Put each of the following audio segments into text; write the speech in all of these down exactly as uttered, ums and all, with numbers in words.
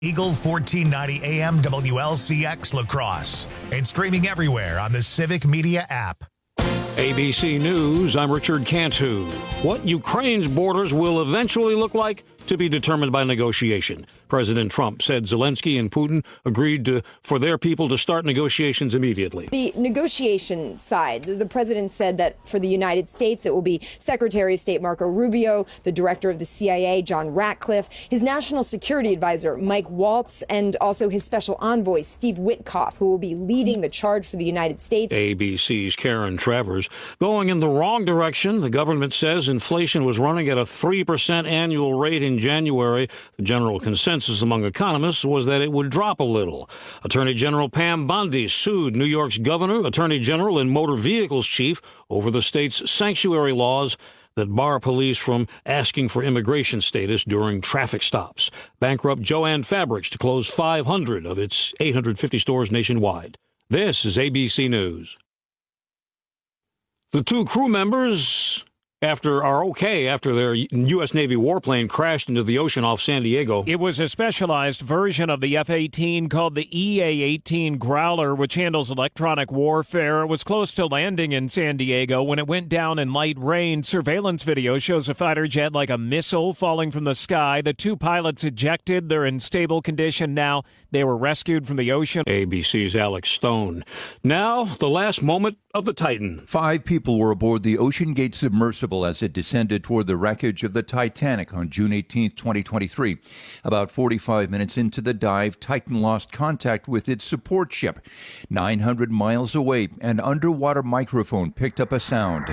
Eagle fourteen ninety A M W L C X La Crosse and streaming everywhere on the Civic Media app. A B C News, I'm Richard Cantu. What Ukraine's borders will eventually look like to be determined by negotiation. President Trump said Zelensky and Putin agreed to, for their people to start negotiations immediately. The negotiation side, the president said that for the United States, it will be Secretary of State Marco Rubio, the director of the C I A, John Ratcliffe, his national security advisor, Mike Waltz, and also his special envoy, Steve Witkoff, who will be leading the charge for the United States. A B C's Karen Travers. Going in the wrong direction, the government says inflation was running at a three percent annual rate in January. The general consensus among economists was that it would drop a little. Attorney General Pam Bondi sued New York's governor, Attorney General, and motor vehicles chief over the state's sanctuary laws that bar police from asking for immigration status during traffic stops. Bankrupt Jo-Ann Fabrics to close five hundred of its eight hundred fifty stores nationwide. This is A B C News. The two crew members after are okay after their U S Navy warplane crashed into the ocean off San Diego. It was a specialized version of the F eighteen called the E A eighteen Growler, which handles electronic warfare. It was close to landing in San Diego when it went down in light rain. Surveillance video shows a fighter jet like a missile falling from the sky. The two pilots ejected. They're in stable condition now. They were rescued from the ocean. A B C's Alex Stone. Now, the last moment of the Titan. Five people were aboard the OceanGate submersible as it descended toward the wreckage of the Titanic on June eighteenth, twenty twenty-three. About forty-five minutes into the dive, Titan lost contact with its support ship. nine hundred miles away, an underwater microphone picked up a sound.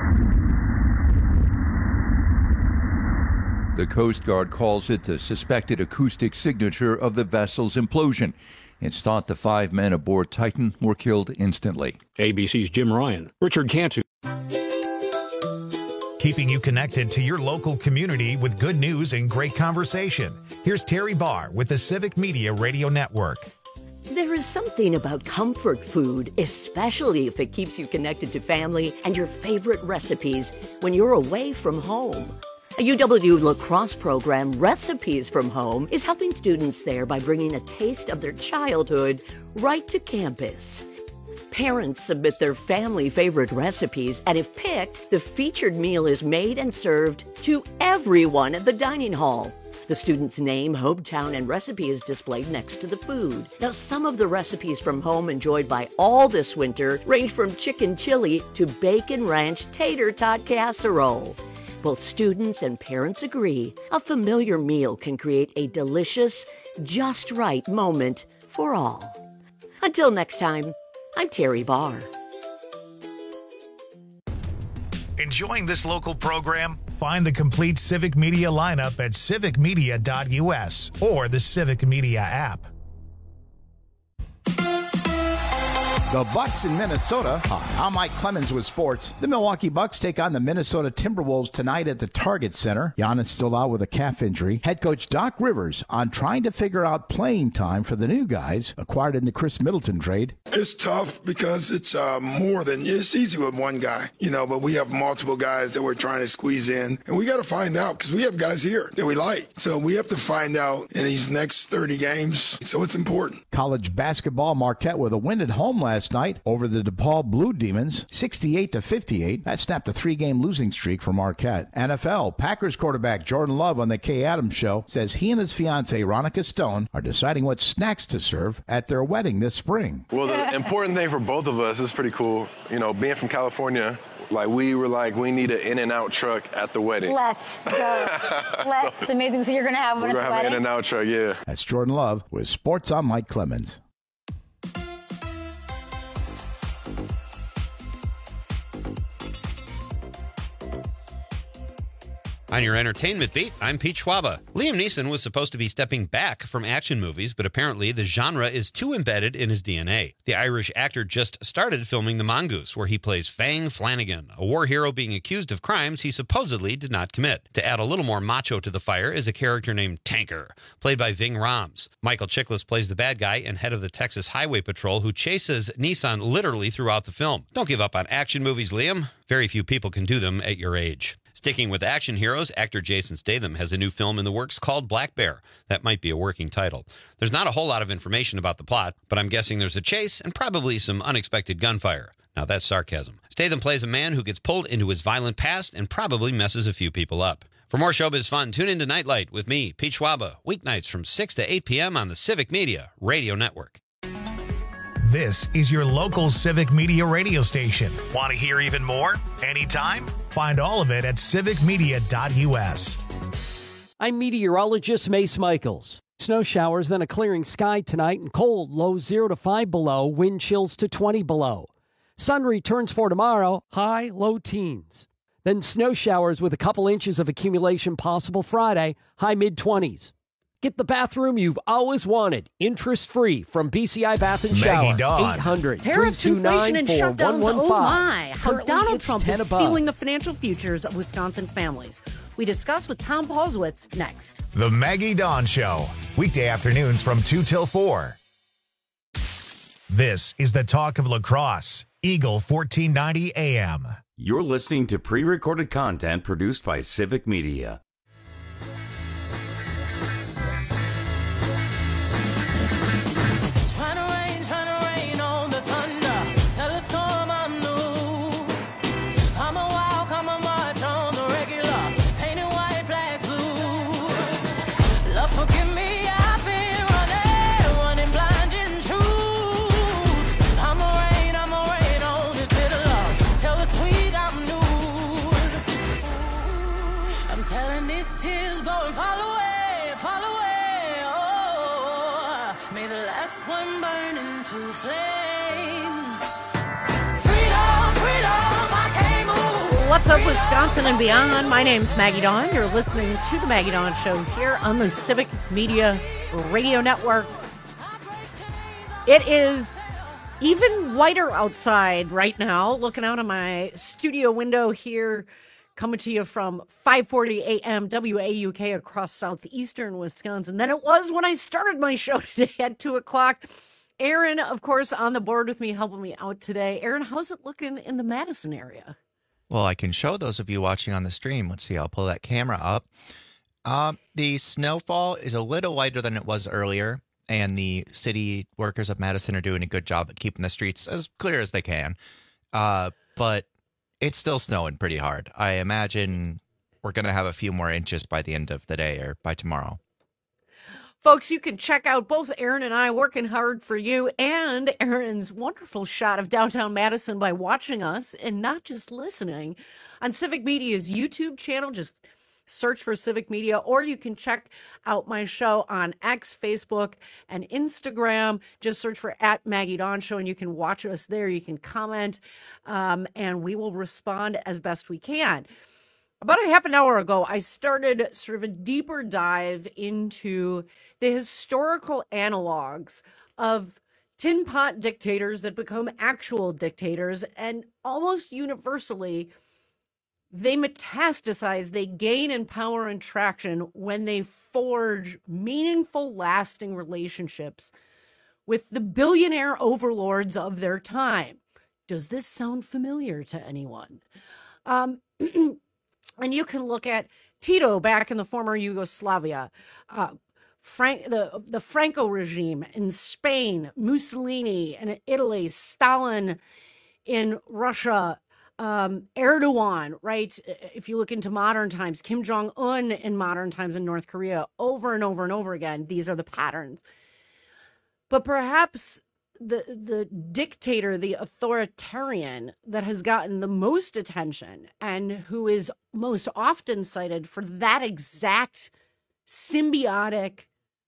The Coast Guard calls it the suspected acoustic signature of the vessel's implosion. It's thought the five men aboard Titan were killed instantly. A B C's Jim Ryan. Richard Cantu. Keeping you connected to your local community with good news and great conversation. Here's Terry Barr with the Civic Media Radio Network. There is something about comfort food, especially if it keeps you connected to family and your favorite recipes when you're away from home. A U W La Crosse program, Recipes from Home, is helping students there by bringing a taste of their childhood right to campus. Parents submit their family favorite recipes, and if picked, the featured meal is made and served to everyone at the dining hall. The student's name, hometown, and recipe is displayed next to the food. Now, some of the recipes from home enjoyed by all this winter range from chicken chili to bacon ranch tater tot casserole. Both students and parents agree a familiar meal can create a delicious, just right moment for all. Until next time, I'm Terry Barr. Enjoying this local program? Find the complete Civic Media lineup at civic media dot U S or the Civic Media app. The Bucks in Minnesota. Hi, I'm Mike Clemens with sports. The Milwaukee Bucks take on the Minnesota Timberwolves tonight at the Target Center. Giannis still out with a calf injury. Head coach Doc Rivers on trying to figure out playing time for the new guys acquired in the Chris Middleton trade. It's tough because it's uh, more than, it's easy with one guy, you know, but we have multiple guys that we're trying to squeeze in. And we got to find out because we have guys here that we like. So we have to find out in these next thirty games. So it's important. College basketball, Marquette with a win at home last night over the DePaul Blue Demons, sixty-eight to fifty-eight. That snapped a three-game losing streak for Marquette. N F L, Packers quarterback Jordan Love on the Kay Adams Show says he and his fiancée, Ronica Stone, are deciding what snacks to serve at their wedding this spring. Well, the important thing for both of us is pretty cool. You know, being from California, like we were like, we need an In-N-Out truck at the wedding. Let's go. Let's, it's amazing. So you're going to have one We're at the gonna have wedding? an In-N-Out truck, yeah. That's Jordan Love with Sports. I'm Mike Clemens. On your entertainment beat, I'm Pete Schwaba. Liam Neeson was supposed to be stepping back from action movies, but apparently the genre is too embedded in his D N A. The Irish actor just started filming The Mongoose, where he plays Fang Flanagan, a war hero being accused of crimes he supposedly did not commit. To add a little more macho to the fire is a character named Tanker, played by Ving Rhames. Michael Chiklis plays the bad guy and head of the Texas Highway Patrol who chases Neeson literally throughout the film. Don't give up on action movies, Liam. Very few people can do them at your age. Sticking with action heroes, actor Jason Statham has a new film in the works called Black Bear. That might be a working title. There's not a whole lot of information about the plot, but I'm guessing there's a chase and probably some unexpected gunfire. Now that's sarcasm. Statham plays a man who gets pulled into his violent past and probably messes a few people up. For more showbiz fun, tune in to Nightlight with me, Pete Schwaba, weeknights from six to eight p.m. on the Civic Media Radio Network. This is your local Civic Media radio station. Want to hear even more? Anytime? Find all of it at civic media dot u s. I'm meteorologist Mace Michaels. Snow showers, then a clearing sky tonight and cold, low zero to five below, wind chills to twenty below. Sun returns for tomorrow, high, low teens. Then snow showers with a couple inches of accumulation possible Friday, high mid-twenties. Get the bathroom you've always wanted, interest-free from B C I Bath and Shower. eight hundred, Tariffs, three two nine, inflation, and four shutdowns. one one Oh five. my! How Currently, Donald it's Trump is ten above. stealing the financial futures of Wisconsin families. We discuss with Tom Paulswitz next. The Maggie Dawn Show, weekday afternoons from two till four. This is the talk of lacrosse. Eagle fourteen ninety A M. You're listening to pre-recorded content produced by Civic Media. What's up, Wisconsin and beyond? My name's Maggie Dawn. You're listening to the Maggie Dawn Show here on the Civic Media Radio Network. It is even whiter outside right now. Looking out of my studio window here, coming to you from five forty A M W A U K across southeastern Wisconsin than it was when I started my show today at two o'clock. Aaron, of course, on the board with me, helping me out today. Aaron, how's it looking in the Madison area? Well, I can show those of you watching on the stream. Let's see, I'll pull that camera up. Uh, the snowfall is a little lighter than it was earlier, and the city workers of Madison are doing a good job at keeping the streets as clear as they can. Uh, but it's still snowing pretty hard. I imagine we're going to have a few more inches by the end of the day or by tomorrow. Folks, you can check out both Aaron and I working hard for you and Aaron's wonderful shot of downtown Madison by watching us and not just listening on Civic Media's YouTube channel. Just search for Civic Media, or you can check out my show on X, Facebook, and Instagram. Just search for at Maggie Dawn Show, and you can watch us there. You can comment, um, and we will respond as best we can. About a half an hour ago, I started sort of a deeper dive into the historical analogs of tin pot dictators that become actual dictators, and almost universally, they metastasize, they gain in power and traction when they forge meaningful, lasting relationships with the billionaire overlords of their time. Does this sound familiar to anyone? Um... And you can look at Tito back in the former Yugoslavia, uh, Frank, the, the Franco regime in Spain, Mussolini in Italy, Stalin in Russia, um, Erdogan, right? If you look into modern times, Kim Jong-un in modern times in North Korea, over and over and over again, these are the patterns. But perhaps the the dictator, the authoritarian that has gotten the most attention and who is most often cited for that exact symbiotic,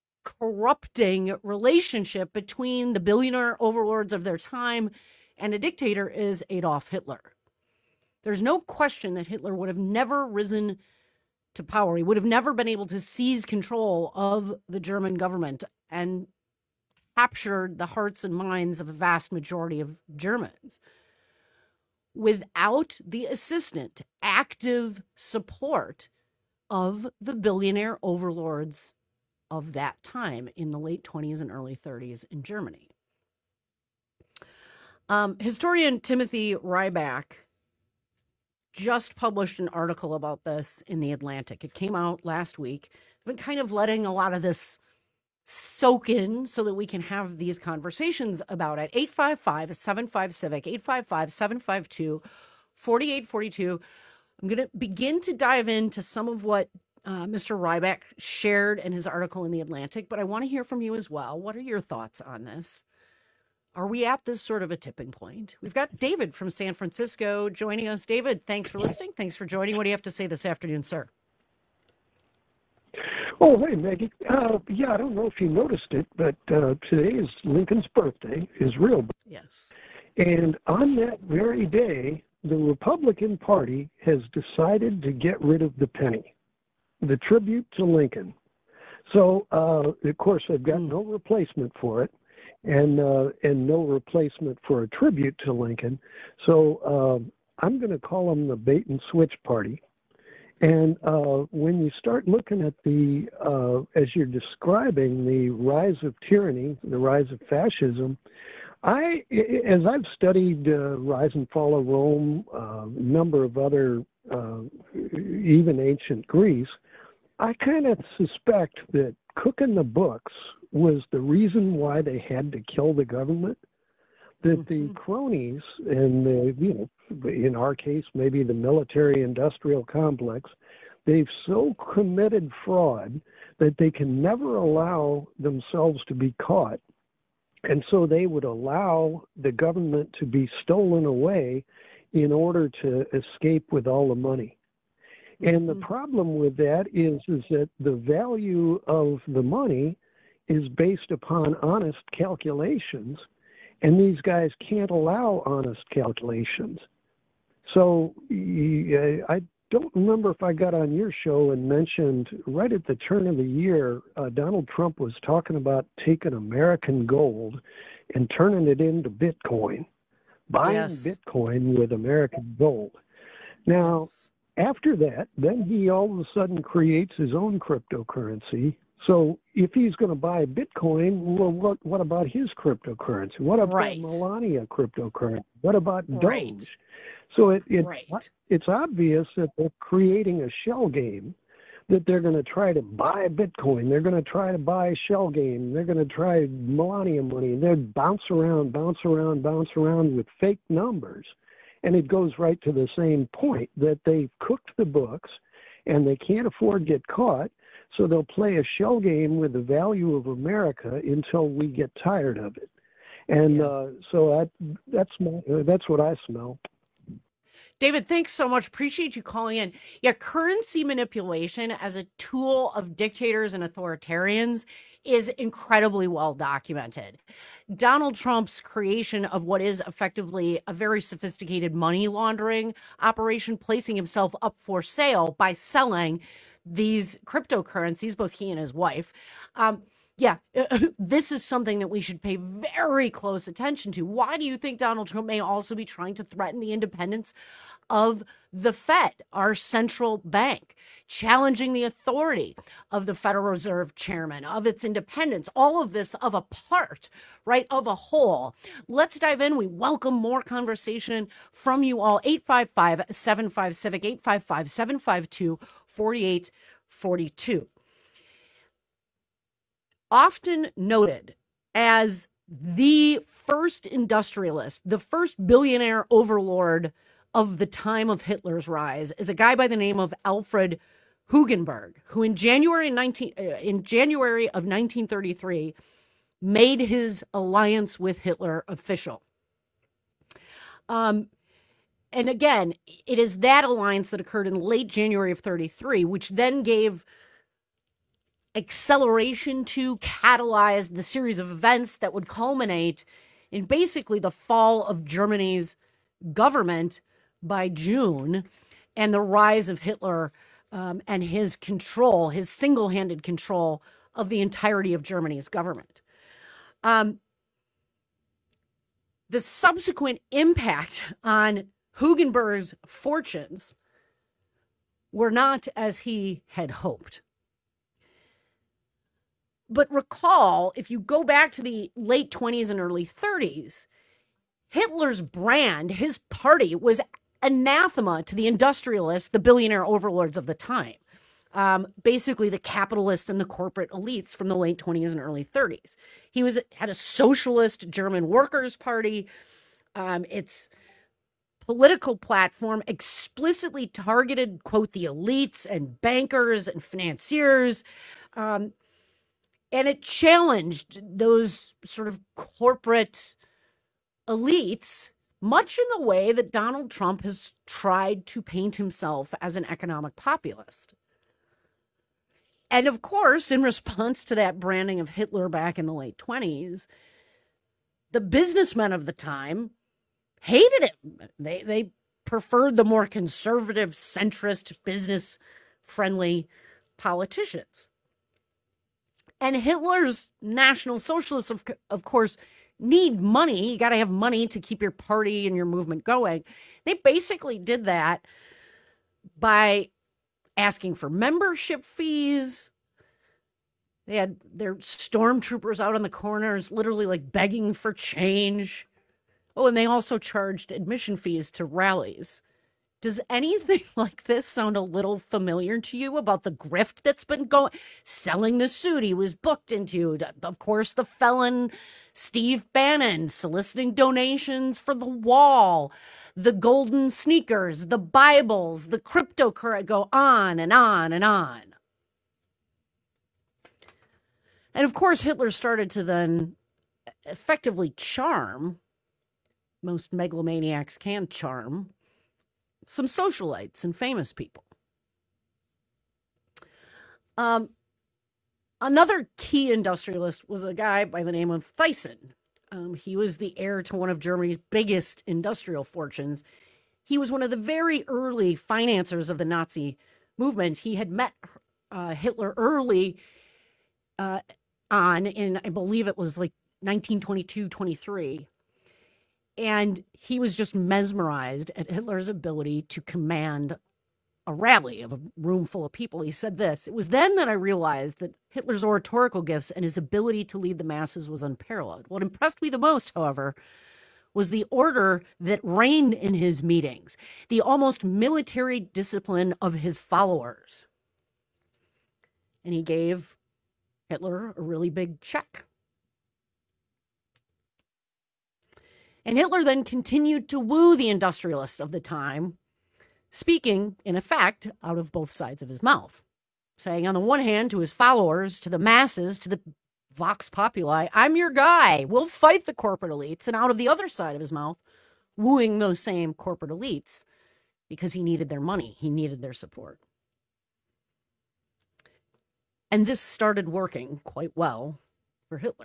corrupting relationship between the billionaire overlords of their time and a dictator is Adolf Hitler. There's no question that Hitler would have never risen to power. He would have never been able to seize control of the German government and captured the hearts and minds of a vast majority of Germans without the assistant, active support of the billionaire overlords of that time in the late twenties and early thirties in Germany. Um, historian Timothy Ryback just published an article about this in The Atlantic. It came out last week. I've been kind of letting a lot of this soak in so that we can have these conversations about it. eight five five, seven five, CIVIC, eight five five, seven five two, four eight four two. I'm going to begin to dive into some of what uh, Mister Ryback shared in his article in The Atlantic, but I want to hear from you as well. What are your thoughts on this? Are we at this sort of a tipping point? We've got David from San Francisco joining us. David, thanks for listening. Thanks for joining. What do you have to say this afternoon, sir? Oh, hey, Maggie. Uh, yeah, I don't know if you noticed it, but uh, today is Lincoln's birthday, his real birthday. Yes. And on that very day, the Republican Party has decided to get rid of the penny, the tribute to Lincoln. So, uh, of course, they've got mm. no replacement for it. And uh, and no replacement for a tribute to Lincoln. So uh, I'm going to call them the bait and switch party. And uh, when you start looking at the, uh, as you're describing the rise of tyranny, the rise of fascism, I, as I've studied uh, Rise and Fall of Rome, a uh, number of other, uh, even ancient Greece, I kind of suspect that cooking the books was the reason why they had to kill the government, that mm-hmm. the cronies and the, you know, in our case, maybe the military-industrial complex, they've so committed fraud that they can never allow themselves to be caught. And so they would allow the government to be stolen away in order to escape with all the money. And the problem with that is, is that the value of the money is based upon honest calculations, and these guys can't allow honest calculations. So I don't remember if I got on your show and mentioned right at the turn of the year, uh, Donald Trump was talking about taking American gold and turning it into Bitcoin, buying yes. Bitcoin with American gold. Now, yes. after that, then he all of a sudden creates his own cryptocurrency. So if he's going to buy Bitcoin, well, what, what about his cryptocurrency? What about right. Melania cryptocurrency? What about right. Doge? So it, it right. it's obvious that they're creating a shell game, that they're going to try to buy Bitcoin. They're going to try to buy a shell game. They're going to try Melania money. They'll bounce around, bounce around, bounce around with fake numbers. And it goes right to the same point, that they've cooked the books and they can't afford to get caught. So they'll play a shell game with the value of America until we get tired of it. And yeah. uh, so I, that's my, that's what I smell. David, thanks so much. Appreciate you calling in. Yeah, currency manipulation as a tool of dictators and authoritarians is incredibly well documented. Donald Trump's creation of what is effectively a very sophisticated money laundering operation, placing himself up for sale by selling these cryptocurrencies, both he and his wife. Um, yeah, this is something that we should pay very close attention to. Why do you think Donald Trump may also be trying to threaten the independence of the Fed, our central bank, challenging the authority of the Federal Reserve Chairman, of its independence, all of this of a part, right, of a whole? Let's dive in. We welcome more conversation from you all. eight five five, seven five, CIVIC, eight five five, seven five two, four eight four two. Often noted as the first industrialist, the first billionaire overlord of the time of Hitler's rise, is a guy by the name of Alfred Hugenberg, who in January nineteen uh, in January of nineteen thirty-three made his alliance with Hitler official. Um, and again, it is that alliance that occurred in late January of thirty-three, which then gave acceleration to, catalyze the series of events that would culminate in basically the fall of Germany's government by June and the rise of Hitler um, and his control, his single-handed control of the entirety of Germany's government. Um, the subsequent impact on Hugenberg's fortunes were not as he had hoped. But recall, if you go back to the late twenties and early thirties, Hitler's brand, his party, was anathema to the industrialists, the billionaire overlords of the time. Um, basically the capitalists and the corporate elites from the late twenties and early thirties. He was had a socialist German Workers' Party. Um, its political platform explicitly targeted, quote, the elites and bankers and financiers. Um, and it challenged those sort of corporate elites, much in the way that Donald Trump has tried to paint himself as an economic populist. And of course, in response to that branding of Hitler back in the late twenties, the businessmen of the time hated him. They they preferred the more conservative, centrist, business-friendly politicians. And Hitler's National Socialists, of, of course, need money. You got to have money to keep your party and your movement going. They basically did that by asking for membership fees. They had their stormtroopers out on the corners, literally like begging for change. Oh, and they also charged admission fees to rallies. Does anything like this sound a little familiar to you about the grift that's been going? Selling the suit he was booked into. Of course, the felon Steve Bannon soliciting donations for the wall, the golden sneakers, the Bibles, the cryptocurrency, go on and on and on. And of course, Hitler started to then effectively charm, most megalomaniacs can charm, some socialites and famous people. Um, another key industrialist was a guy by the name of Thyssen. Um, he was the heir to one of Germany's biggest industrial fortunes. He was one of the very early financiers of the Nazi movement. He had met uh, Hitler early uh, on in, I believe it was like nineteen twenty-two, twenty-three. And he was just mesmerized at Hitler's ability to command a rally of a room full of people. He said this: "It was then that I realized that Hitler's oratorical gifts and his ability to lead the masses was unparalleled. What impressed me the most, however, was the order that reigned in his meetings, the almost military discipline of his followers." And he gave Hitler a really big check. And Hitler then continued to woo the industrialists of the time, speaking, in effect, out of both sides of his mouth, saying on the one hand to his followers, to the masses, to the vox populi, "I'm your guy, we'll fight the corporate elites," and out of the other side of his mouth, wooing those same corporate elites because he needed their money, he needed their support. And this started working quite well for Hitler.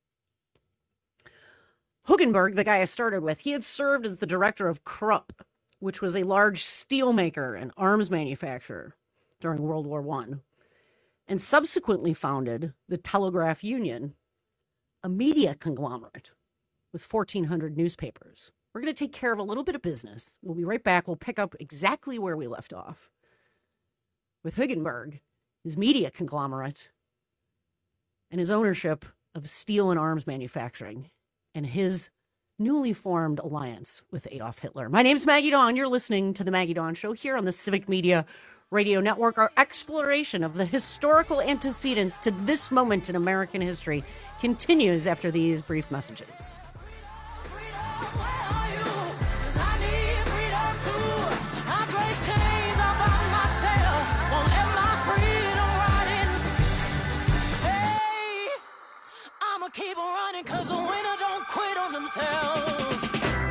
Hugenberg, the guy I started with, he had served as the director of Krupp, which was a large steel maker and arms manufacturer during World War One, and subsequently founded the Telegraph Union, a media conglomerate with fourteen hundred newspapers. We're going to take care of a little bit of business. We'll be right back. We'll pick up exactly where we left off with Hugenberg, his media conglomerate, and his ownership of steel and arms manufacturing, and his newly formed alliance with Adolf Hitler. My name's Maggie Dawn. You're listening to The Maggie Dawn Show here on the Civic Media Radio Network. Our exploration of the historical antecedents to this moment in American history continues after these brief messages. Keep running, cause the winner don't quit on themselves.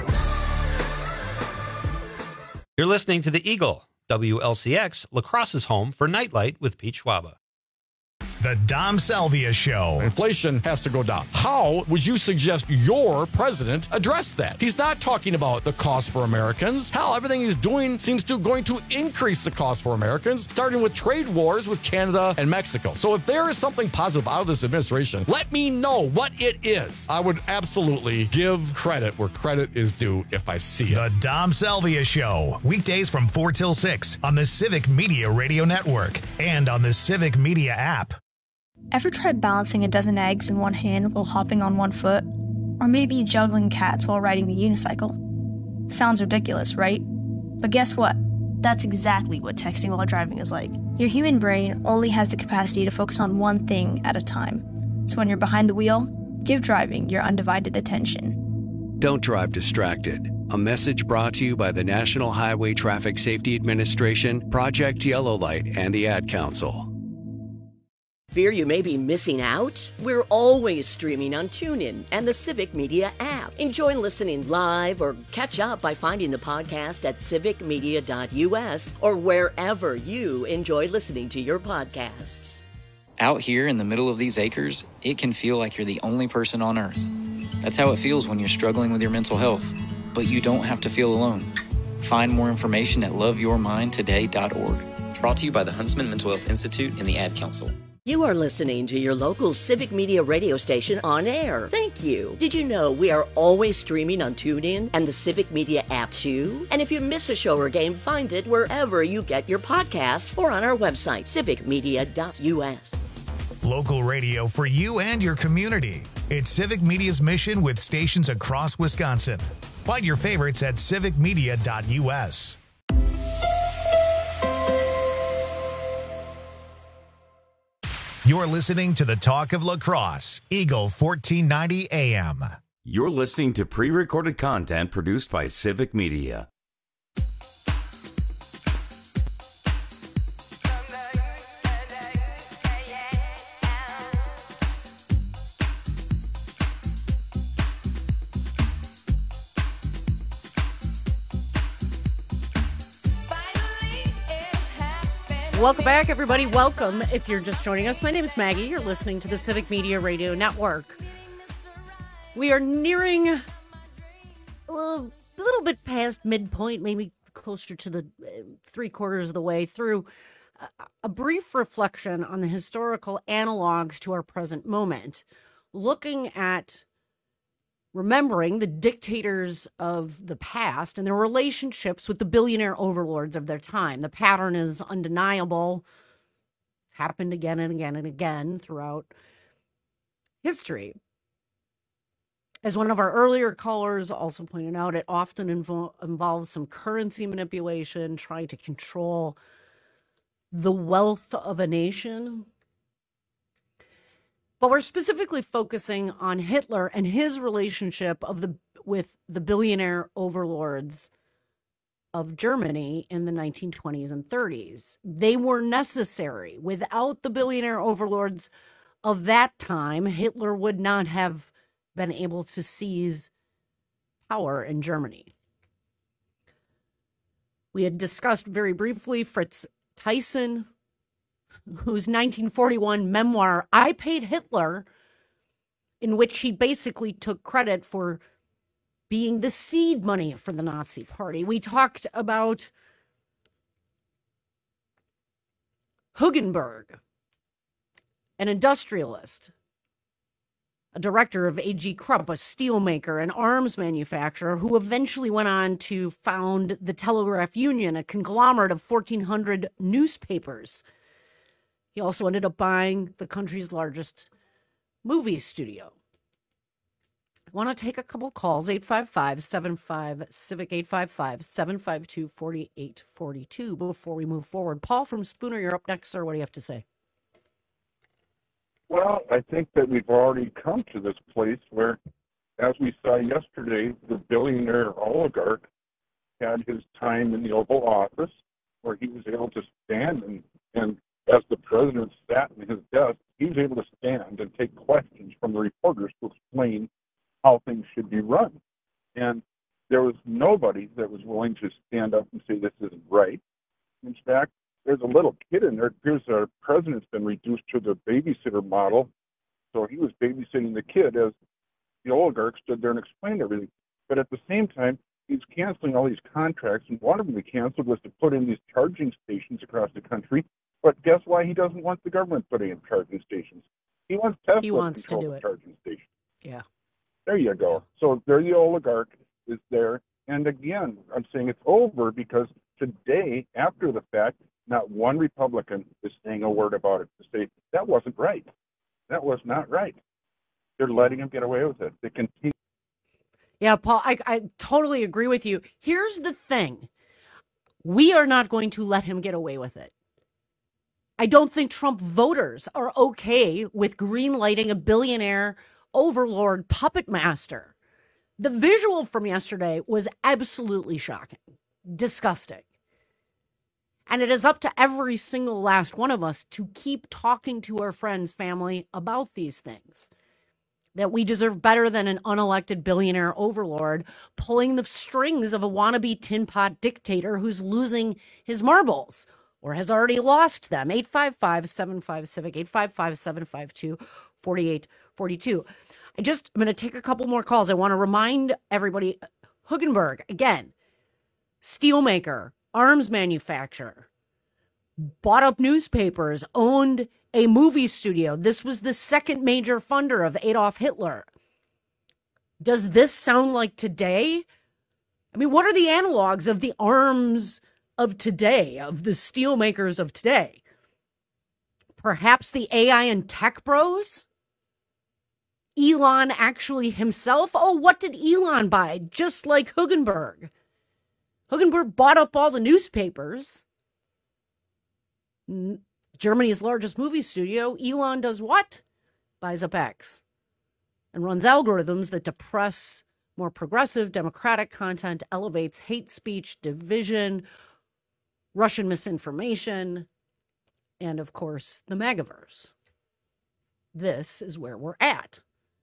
You're listening to The Eagle, W L C X, La Crosse's home for Nightlight with Pete Schwaba. The Dom Salvia Show. Inflation has to go down. How would you suggest your president address that? He's not talking about the cost for Americans. Hell, everything he's doing seems to going to increase the cost for Americans, starting with trade wars with Canada and Mexico. So if there is something positive out of this administration, let me know what it is. I would absolutely give credit where credit is due if I see it. The Dom Salvia Show. Weekdays from four till six on the Civic Media Radio Network and on the Civic Media app. Ever tried balancing a dozen eggs in one hand while hopping on one foot? Or maybe juggling cats while riding the unicycle? Sounds ridiculous, right? But guess what? That's exactly what texting while driving is like. Your human brain only has the capacity to focus on one thing at a time. So when you're behind the wheel, give driving your undivided attention. Don't drive distracted. A message brought to you by the National Highway Traffic Safety Administration, Project Yellow Light, and the Ad Council. Fear you may be missing out? We're always streaming on TuneIn and the Civic Media app. Enjoy listening live or catch up by finding the podcast at civic media dot u s or wherever you enjoy listening to your podcasts. Out here in the middle of these acres, it can feel like you're the only person on Earth. That's how it feels when you're struggling with your mental health. But you don't have to feel alone. Find more information at love your mind today dot org. Brought to you by the Huntsman Mental Health Institute and the Ad Council. You are listening to your local Civic Media radio station on air. Thank you. Did you know we are always streaming on TuneIn and the Civic Media app too? And if you miss a show or game, find it wherever you get your podcasts or on our website, civic media dot u s. Local radio for you and your community. It's Civic Media's mission with stations across Wisconsin. Find your favorites at civic media dot u s. You're listening to the Talk of La Crosse, Eagle fourteen ninety A M. You're listening to pre-recorded content produced by Civic Media. Welcome back, everybody. Welcome. If you're just joining us, my name is Maggie. You're listening to the Civic Media Radio Network. We are nearing a little, a little bit past midpoint, maybe closer to the three quarters of the way through. A, a brief reflection on the historical analogs to our present moment, looking at remembering the dictators of the past and their relationships with the billionaire overlords of their time. The pattern is undeniable. It's happened again and again and again throughout history. As one of our earlier callers also pointed out, it often invo- involves some currency manipulation, trying to control the wealth of a nation. But we're specifically focusing on Hitler and his relationship of the with the billionaire overlords of Germany in the nineteen twenties and thirties. They were necessary. Without the billionaire overlords of that time, Hitler would not have been able to seize power in Germany. We had discussed very briefly Fritz Thyssen, whose nineteen forty-one memoir, I Paid Hitler, in which he basically took credit for being the seed money for the Nazi Party. We talked about Hugenberg, an industrialist, a director of A G Krupp, a steelmaker, an arms manufacturer, who eventually went on to found the Telegraph Union, a conglomerate of fourteen hundred newspapers. He also ended up buying the country's largest movie studio. I want to take a couple calls, eight five five, seven five, CIVIC, eight five five, seven five two, four eight four two, before we move forward. Paul from Spooner, you're up next, sir. What do you have to say? Well, I think that we've already come to this place where, as we saw yesterday, the billionaire oligarch had his time in the Oval Office where he was able to stand and, and as the president sat in his desk, he was able to stand and take questions from the reporters to explain how things should be run. And there was nobody that was willing to stand up and say this isn't right. In fact, there's a little kid in there. It appears our president's been reduced to the babysitter model. So he was babysitting the kid as the oligarch stood there and explained everything. But at the same time, he's canceling all these contracts. And one of them he canceled was to put in these charging stations across the country. But guess why he doesn't want the government putting in charging stations? He wants Tesla he wants to control to do the it. charging station. Yeah. There you go. So there the oligarch is there. And again, I'm saying it's over because today, after the fact, not one Republican is saying a word about it to say that wasn't right. That was not right. They're letting him get away with it. They continue. Yeah, Paul, I, I totally agree with you. Here's the thing. We are not going to let him get away with it. I don't think Trump voters are okay with greenlighting a billionaire overlord puppet master. The visual from yesterday was absolutely shocking, disgusting. And it is up to every single last one of us to keep talking to our friends, family about these things. That we deserve better than an unelected billionaire overlord pulling the strings of a wannabe tin pot dictator who's losing his marbles or has already lost them. eight five five, seven five, civic, eight five five, seven five two, four eight four two. I just, I'm going to take a couple more calls. I want to remind everybody, Hugenberg, again, steelmaker, arms manufacturer, bought up newspapers, owned a movie studio. This was the second major funder of Adolf Hitler. Does this sound like today? I mean, what are the analogs of the arms of today, of the steelmakers of today? Perhaps the A I and tech bros? Elon actually himself? Oh, what did Elon buy? Just like Hugenberg. Hugenberg bought up all the newspapers. Germany's largest movie studio. Elon does what? Buys up X and runs algorithms that depress more progressive, democratic content, elevates hate speech, division, Russian misinformation, and, of course, the MAGAverse. This is where we're at.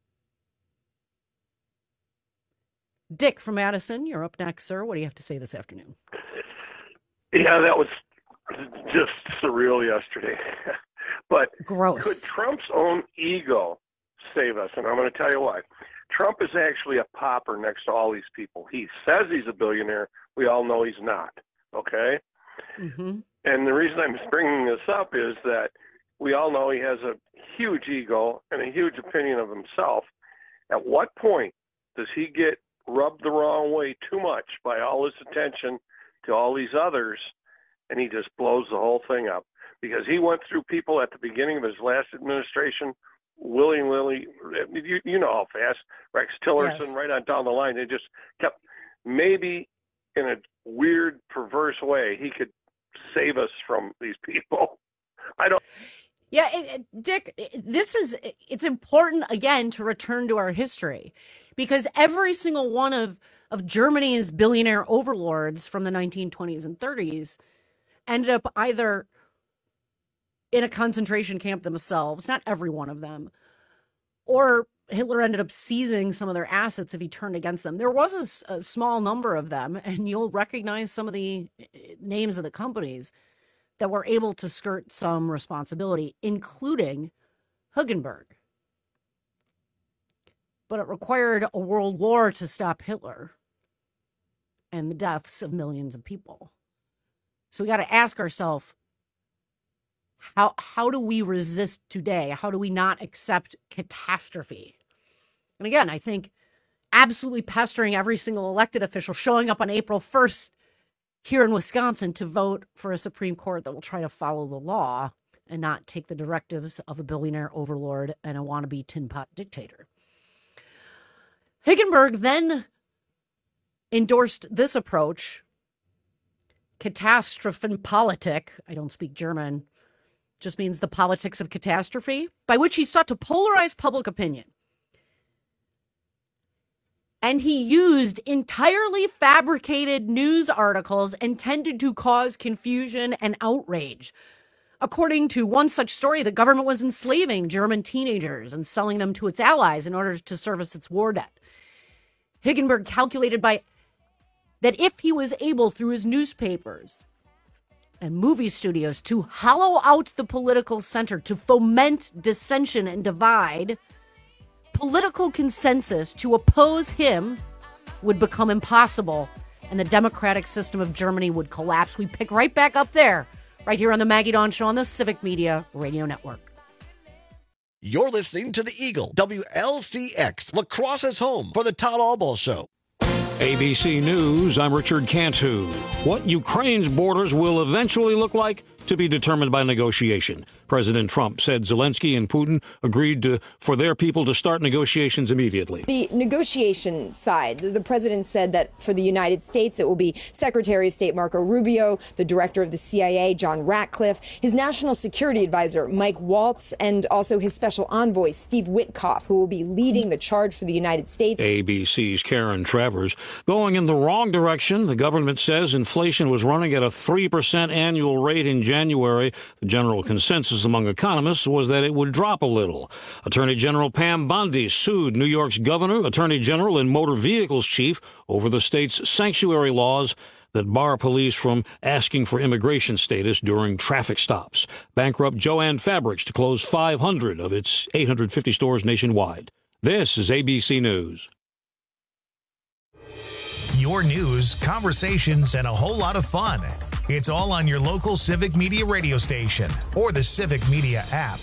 Dick from Madison, you're up next, sir. What do you have to say this afternoon? Yeah, that was just surreal yesterday. But gross. Could Trump's own ego save us? And I'm going to tell you why. Trump is actually a pauper next to all these people. He says he's a billionaire. We all know he's not. Okay? Mm-hmm. And the reason I'm bringing this up is that we all know he has a huge ego and a huge opinion of himself. At what point does he get rubbed the wrong way too much by all his attention to all these others, and he just blows the whole thing up? Because he went through people at the beginning of his last administration, willy-nilly, you, you know how fast, Rex Tillerson, yes. right on down the line, they just kept, maybe in a weird, perverse way, he could save us from these people. I don't. Yeah, it, it, Dick, it, this is, it, it's important, again, to return to our history, because every single one of, of Germany's billionaire overlords from the nineteen twenties and thirties ended up either in a concentration camp themselves, not every one of them, or Hitler ended up seizing some of their assets if he turned against them. There was a, a small number of them, and you'll recognize some of the names of the companies that were able to skirt some responsibility, including Hugenberg. But it required a world war to stop Hitler and the deaths of millions of people. So we got to ask ourselves, how how do we resist today? How do we not accept catastrophe? And again, I think absolutely pestering every single elected official showing up on April first here in Wisconsin to vote for a Supreme Court that will try to follow the law and not take the directives of a billionaire overlord and a wannabe tin pot dictator. Hugenberg then endorsed this approach, Katastrophenpolitik. I don't speak German, just means the politics of catastrophe, by which he sought to polarize public opinion. And he used entirely fabricated news articles intended to cause confusion and outrage. According to one such story, the government was enslaving German teenagers and selling them to its allies in order to service its war debt. Hugenberg calculated by that if he was able, through his newspapers and movie studios, to hollow out the political center, to foment dissension and divide, political consensus to oppose him would become impossible, and the democratic system of Germany would collapse. We pick right back up there, right here on the Maggie Dawn Show on the Civic Media Radio Network. You're listening to the Eagle, W L C X, La Crosse's home for the Todd Albaugh Show. A B C News, I'm Richard Cantu. What Ukraine's borders will eventually look like to be determined by negotiation. President Trump said Zelensky and Putin agreed to, for their people to start negotiations immediately. The negotiation side, the president said that for the United States, it will be Secretary of State Marco Rubio, the director of the C I A, John Ratcliffe, his national security advisor, Mike Waltz, and also his special envoy, Steve Witkoff, who will be leading the charge for the United States. A B C's Karen Travers. Going in the wrong direction, the government says inflation was running at a three percent annual rate in January. The general consensus among economists was that it would drop a little. Attorney General Pam Bondi sued New York's governor, Attorney General, and motor vehicles chief over the state's sanctuary laws that bar police from asking for immigration status during traffic stops. Bankrupt Jo-Ann Fabrics to close five hundred of its eight hundred fifty stores nationwide. This is A B C News. Your news, conversations, and a whole lot of fun. It's all on your local Civic Media radio station or the Civic Media app.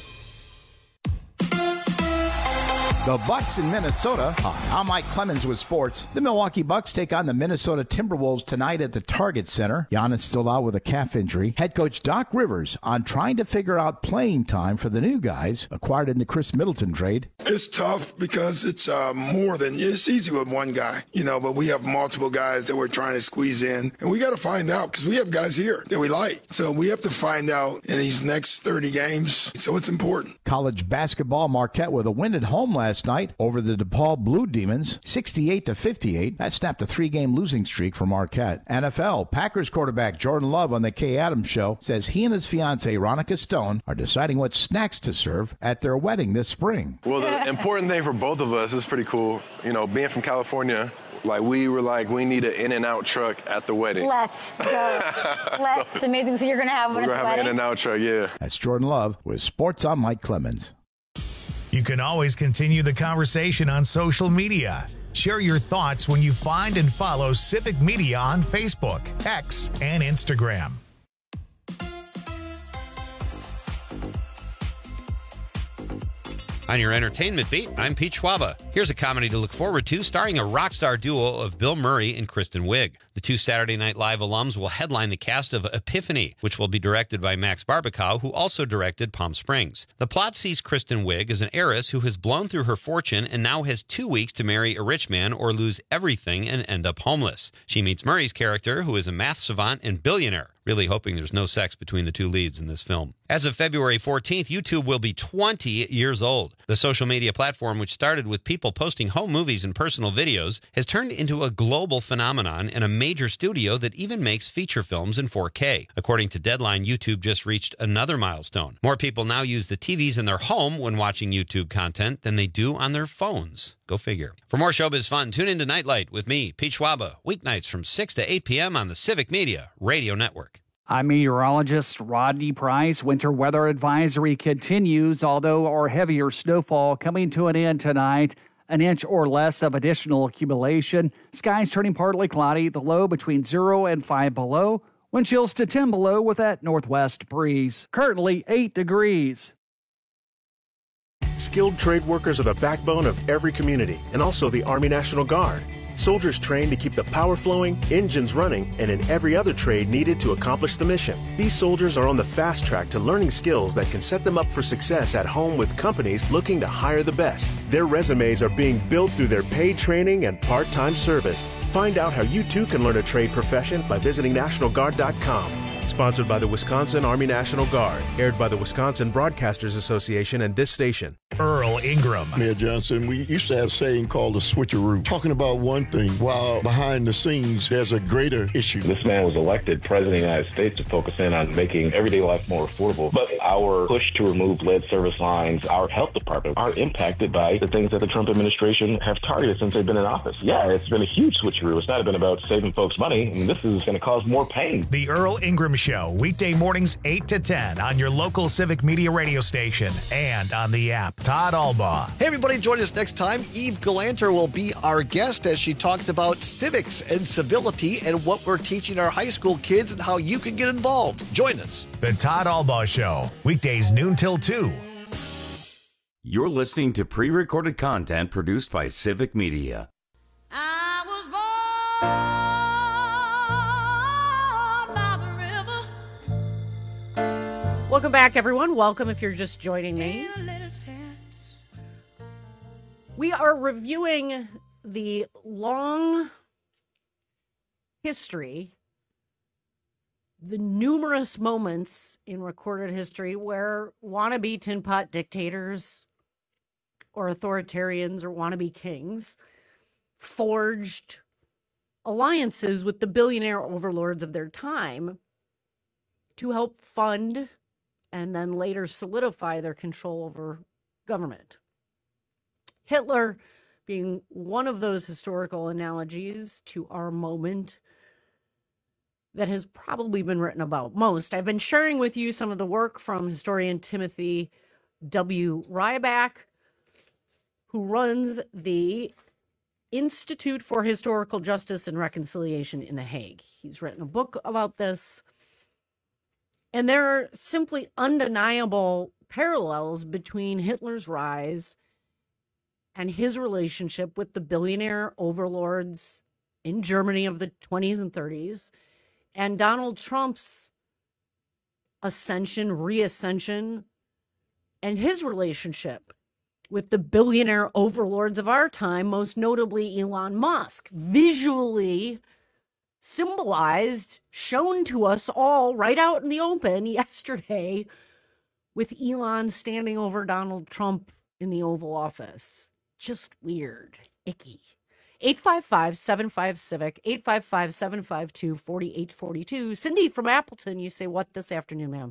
The Bucks in Minnesota. Hi, I'm Mike Clemens with sports. The Milwaukee Bucks take on the Minnesota Timberwolves tonight at the Target Center. Giannis still out with a calf injury. Head coach Doc Rivers on trying to figure out playing time for the new guys acquired in the Chris Middleton trade. It's tough because it's uh, more than, it's easy with one guy, you know, but we have multiple guys that we're trying to squeeze in. And we got to find out because we have guys here that we like. So we have to find out in these next thirty games. So it's important. College basketball, Marquette with a win at home last night over the DePaul Blue Demons, sixty-eight to fifty-eight. That snapped a three-game losing streak for Marquette. N F L, Packers quarterback Jordan Love on the Kay Adams Show says he and his fiancée, Ronica Stone, are deciding what snacks to serve at their wedding this spring. Well, the important thing for both of us is pretty cool. You know, being from California, like we were like, we need an In-N-Out truck at the wedding. Let's go. Let's. It's amazing. So you're going to have one We're at the going to have wedding? an In-N-Out truck, yeah. That's Jordan Love with Sports on Mike Clemens. You can always continue the conversation on social media. Share your thoughts when you find and follow Civic Media on Facebook, X, and Instagram. On your entertainment beat, I'm Pete Schwaba. Here's a comedy to look forward to starring a rock star duo of Bill Murray and Kristen Wiig. The two Saturday Night Live alums will headline the cast of Epiphany, which will be directed by Max Barbakow, who also directed Palm Springs. The plot sees Kristen Wiig as an heiress who has blown through her fortune and now has two weeks to marry a rich man or lose everything and end up homeless. She meets Murray's character, who is a math savant and billionaire. Really hoping there's no sex between the two leads in this film. As of February fourteenth, YouTube will be twenty years old. The social media platform, which started with people posting home movies and personal videos, has turned into a global phenomenon and a major studio that even makes feature films in four K. According to Deadline, YouTube just reached another milestone. More people now use the T Vs in their home when watching YouTube content than they do on their phones. Go figure. For more showbiz fun, tune into Nightlight with me, Pete Schwaba, weeknights from six to eight p.m. on the Civic Media Radio Network. I'm meteorologist Rodney Price. Winter weather advisory continues, although our heavier snowfall coming to an end tonight. An inch or less of additional accumulation. Skies turning partly cloudy, the low between zero and five below. Wind chills to ten below with that northwest breeze. Currently eight degrees. Skilled trade workers are the backbone of every community, and also the Army National Guard. Soldiers trained to keep the power flowing, engines running, and in every other trade needed to accomplish the mission. These soldiers are on the fast track to learning skills that can set them up for success at home with companies looking to hire the best. Their resumes are being built through their paid training and part-time service. Find out how you too can learn a trade profession by visiting National Guard dot com. Sponsored by the Wisconsin Army National Guard. Aired by the Wisconsin Broadcasters Association and this station. Earl Ingram. Mayor Johnson, we used to have a saying called the switcheroo, talking about one thing while behind the scenes there's a greater issue. This man was elected president of the United States to focus in on making everyday life more affordable. But our push to remove lead service lines, our health department, are impacted by the things that the Trump administration have targeted since they've been in office. Yeah, it's been a huge switcheroo. It's not been about saving folks money. I mean, this is going to cause more pain. The Earl Ingram Show, weekday mornings eight to ten on your local Civic Media radio station and on the app. Todd Albaugh. Hey, everybody, join us next time. Eve Galanter will be our guest as she talks about civics and civility and what we're teaching our high school kids and how you can get involved. Join us. The Todd Albaugh Show, weekdays noon till two. You're listening to pre-recorded content produced by Civic Media. I was born by the river. Welcome back, everyone. Welcome if you're just joining me. We are reviewing the long history, the numerous moments in recorded history where wannabe tin pot dictators or authoritarians or wannabe kings forged alliances with the billionaire overlords of their time to help fund and then later solidify their control over government. Hitler being one of those historical analogies to our moment that has probably been written about most. I've been sharing with you some of the work from historian Timothy W. Ryback, who runs the Institute for Historical Justice and Reconciliation in The Hague. He's written a book about this. And there are simply undeniable parallels between Hitler's rise and his relationship with the billionaire overlords in Germany of the twenties and thirties, and Donald Trump's ascension, reascension, and his relationship with the billionaire overlords of our time, most notably Elon Musk, visually symbolized, shown to us all right out in the open yesterday with Elon standing over Donald Trump in the Oval Office. Just weird, icky. eight five five, seven five, CIVIC, eight five five, seven five two, four eight four two. Cindy from Appleton, you say what this afternoon, ma'am?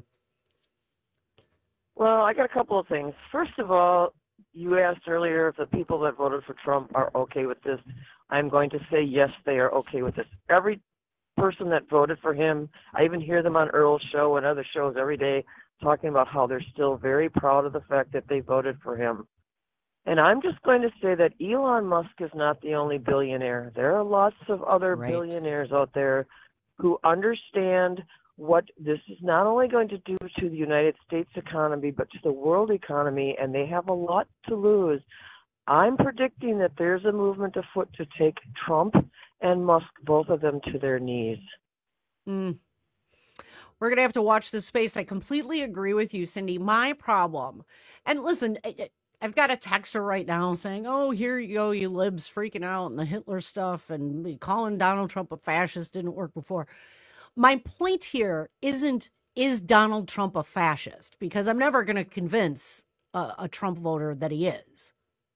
Well, I got a couple of things. First of all, you asked earlier if the people that voted for Trump are okay with this. I'm going to say yes, they are okay with this. Every person that voted for him, I even hear them on Earl's show and other shows every day talking about how they're still very proud of the fact that they voted for him. And I'm just going to say that Elon Musk is not the only billionaire. There are lots of other right. billionaires out there who understand what this is not only going to do to the United States economy, but to the world economy, and they have a lot to lose. I'm predicting that there's a movement afoot to take Trump and Musk, both of them, to their knees. Mm. We're going to have to watch this space. I completely agree with you, Cindy. My problem, and listen, I've got a texter right now saying, oh, here you go, you libs freaking out and the Hitler stuff and calling Donald Trump a fascist didn't work before. My point here isn't, is Donald Trump a fascist? Because I'm never going to convince a, a Trump voter that he is.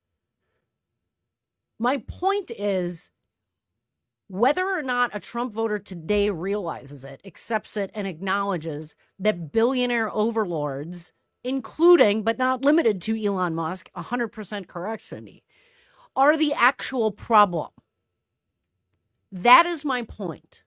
My point is whether or not a Trump voter today realizes it, accepts it, and acknowledges that billionaire overlords, including but not limited to Elon Musk, one hundred percent correct, Cindy, are the actual problem. That is my point.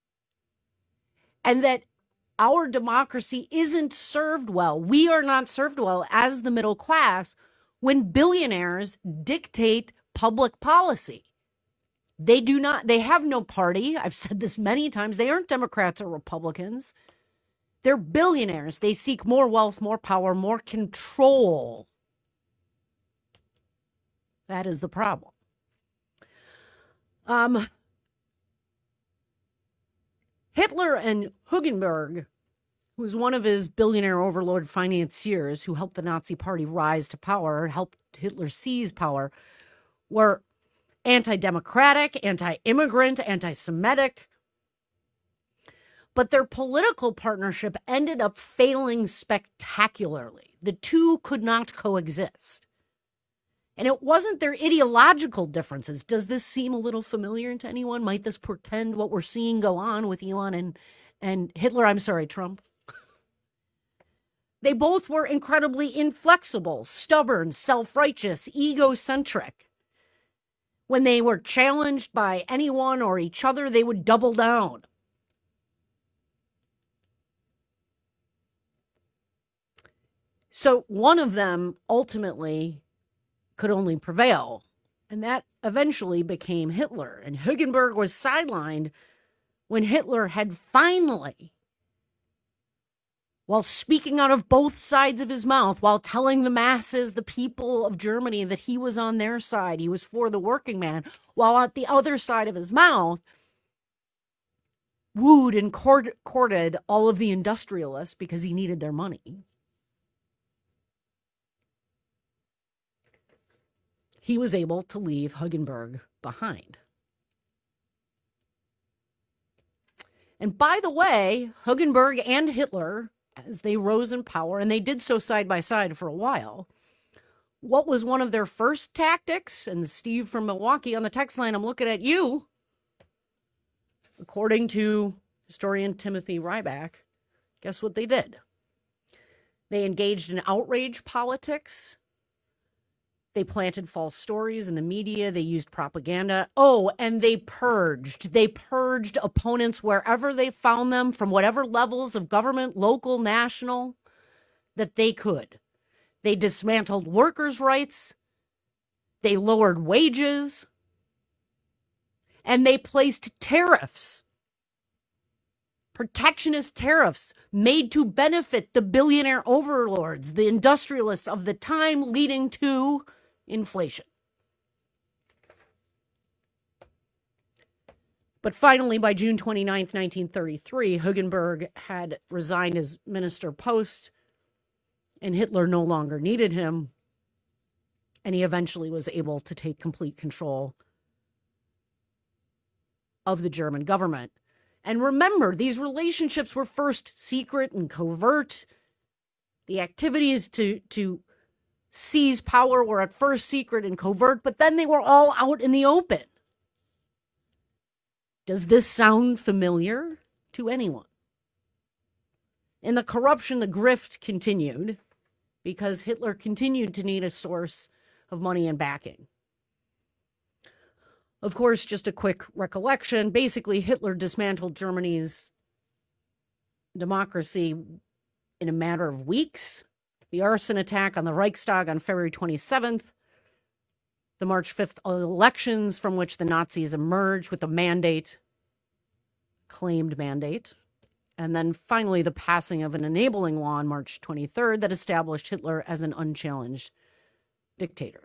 And that our democracy isn't served well. We are not served well as the middle class when billionaires dictate public policy. They do not, they have no party. I've said this many times. They aren't Democrats or Republicans. They're billionaires. They seek more wealth, more power, more control. That is the problem. Um, Hitler and Hugenberg, who was one of his billionaire overlord financiers who helped the Nazi Party rise to power, helped Hitler seize power, were anti-democratic, anti-immigrant, anti-Semitic. But their political partnership ended up failing spectacularly. The two could not coexist. And it wasn't their ideological differences. Does this seem a little familiar to anyone? Might this portend what we're seeing go on with Elon and, and Hitler? I'm sorry, Trump. They both were incredibly inflexible, stubborn, self-righteous, egocentric. When they were challenged by anyone or each other, they would double down. So one of them ultimately could only prevail, and that eventually became Hitler. And Hugenberg was sidelined when Hitler had finally, while speaking out of both sides of his mouth, while telling the masses, the people of Germany, that he was on their side, he was for the working man, while at the other side of his mouth, wooed and court- courted all of the industrialists because he needed their money. He was able to leave Hugenberg behind. And by the way, Hugenberg and Hitler, as they rose in power, and they did so side by side for a while, what was one of their first tactics? And Steve from Milwaukee on the text line, I'm looking at you. According to historian Timothy Ryback, guess what they did? They engaged in outrage politics. They planted false stories in the media. They used propaganda. Oh, and they purged. They purged opponents wherever they found them from whatever levels of government, local, national, that they could. They dismantled workers' rights. They lowered wages. And they placed tariffs, protectionist tariffs made to benefit the billionaire overlords, the industrialists of the time, leading to inflation. But finally, by June twenty-ninth, nineteen thirty-three, Hugenberg had resigned his minister post, and Hitler no longer needed him, and he eventually was able to take complete control of the German government. And remember, these relationships were first secret and covert. The activities to, to seize power were at first secret and covert, but then they were all out in the open. Does this sound familiar to anyone? In the corruption, the grift continued because Hitler continued to need a source of money and backing. Of course, just a quick recollection, basically Hitler dismantled Germany's democracy in a matter of weeks. The arson attack on the Reichstag on February twenty-seventh, the March fifth elections from which the Nazis emerged with a mandate, claimed mandate, and then finally the passing of an enabling law on March twenty-third that established Hitler as an unchallenged dictator.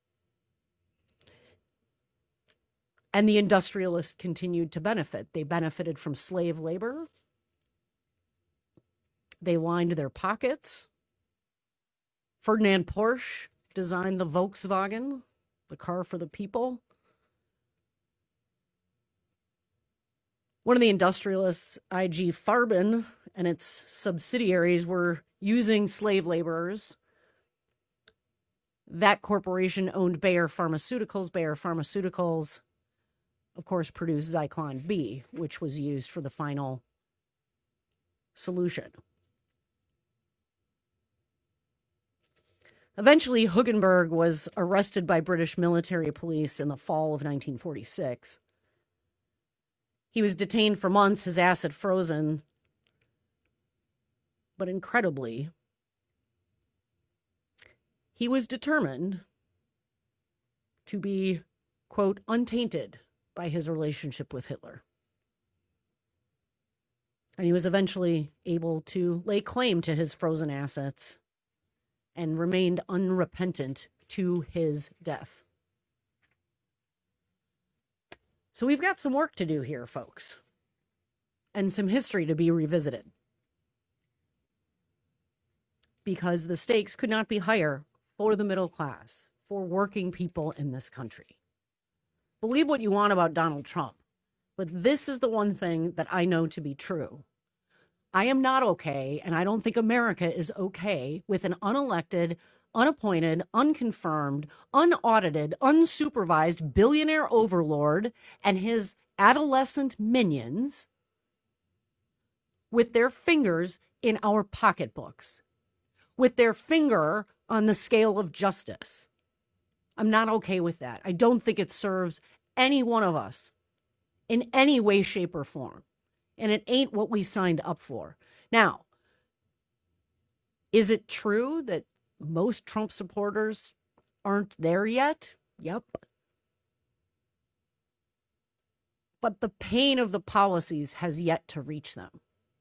And the industrialists continued to benefit. They benefited from slave labor. They lined their pockets. Ferdinand Porsche designed the Volkswagen, the car for the people. One of the industrialists, I G Farben, and its subsidiaries were using slave laborers. That corporation owned Bayer Pharmaceuticals. Bayer Pharmaceuticals, of course, produced Zyklon B, which was used for the final solution. Eventually, Hugenberg was arrested by British military police in the fall of nineteen forty-six. He was detained for months, his asset frozen. But incredibly, he was determined to be, quote, untainted by his relationship with Hitler. And he was eventually able to lay claim to his frozen assets and remained unrepentant to his death. So we've got some work to do here, folks, and some history to be revisited. Because the stakes could not be higher for the middle class, for working people in this country. Believe what you want about Donald Trump, but this is the one thing that I know to be true. I am not okay, and I don't think America is okay with an unelected, unappointed, unconfirmed, unaudited, unsupervised billionaire overlord and his adolescent minions with their fingers in our pocketbooks, with their finger on the scale of justice. I'm not okay with that. I don't think it serves any one of us in any way, shape, or form. And it ain't what we signed up for. Now, is it true that most Trump supporters aren't there yet? Yep. But the pain of the policies has yet to reach them.